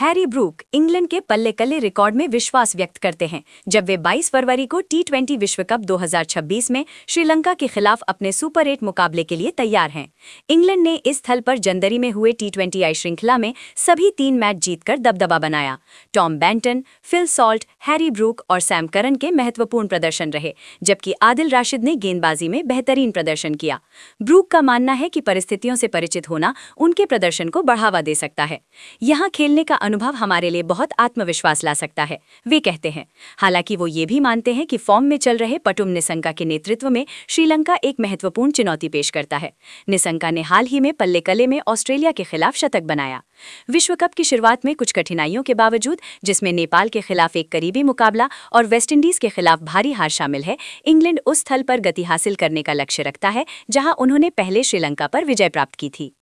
Harry Brook England के पल्ले-कल्ले record में विश्वास व्यक्त करते हैं जब वे 22 फरवरी को टी20 विश्व कप 2026 में श्रीलंका के खिलाफ अपने सुपर 8 मुकाबले के लिए तैयार हैं। इंग्लैंड ने इस स्थल पर जनवरी में हुए टी20 आई श्रृंखला में सभी 3 मैच जीतकर दबदबा बनाया। Tom Banton, Phil Salt, Harry Brook और सैम करन के महत्वपूर्ण प्रदर्शन रहे, जबकि आदिल राशिद ने गेंदबाजी में बेहतरीन प्रदर्शन किया। ब्रूक का मानना है कि परिस्थितियों से परिचित होना उनके प्रदर्शन को बढ़ावा दे सकता है। यहाँ खेलने का अनुभव हमारे लिए बहुत आत्मविश्वास ला सकता है, वे कहते हैं। हालांकि वो ये भी मानते हैं कि फॉर्म में चल रहे पटुम निसंका के नेतृत्व में श्रीलंका एक महत्वपूर्ण चुनौती पेश करता है। निसंका ने हाल ही में पल्ले-कल्ले में ऑस्ट्रेलिया के खिलाफ शतक बनाया। विश्व कप की शुरुआत में कुछ कठिनाइयों के बावजूद, जिसमें नेपाल के खिलाफ एक करीबी मुकाबला और वेस्टइंडीज के खिलाफ भारी हार शामिल है, इंग्लैंड उस स्थल पर गति हासिल करने का लक्ष्य रखता है जहां उन्होंने पहले श्रीलंका पर विजय प्राप्त की थी।